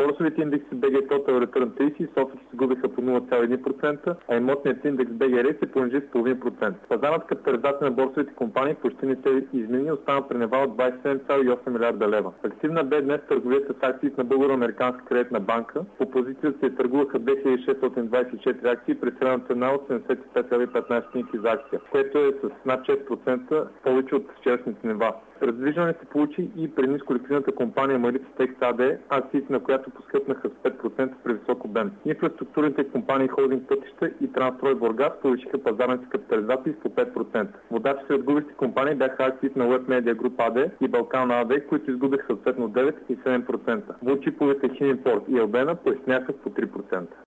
Борсовите индекси BG Total Return 30 и София се загубиха по 0,1%, а имотният индекс BGR се понижи с 0,5%. Пазарната капитализация на борсовите компании почти не се измени и остана при нива от 27,8 милиарда лева. Активна бе днес търговията с акциите на Българо-американска кредитна банка. По позицията се търгуваха 2624 акции при средна цена от 75,15 за акция, което е с над 6% повече от вчерашните нива. Раздвижване се получи и при нисколиквидната компания Марица Текс АД, акциите на която поскъпнаха с 5% при висок обем. Инфраструктурните компании Холдинг Пътища и Трансстрой Бургас повишиха пазарните капитализации с по 5%. Водачи сред губещи компании бяха акциите на Web Media Group АД и Балкан АД, които изгубиха съответно 9 и 7%. Вълчиповете Химинпорт и Албена поясняха по 3%.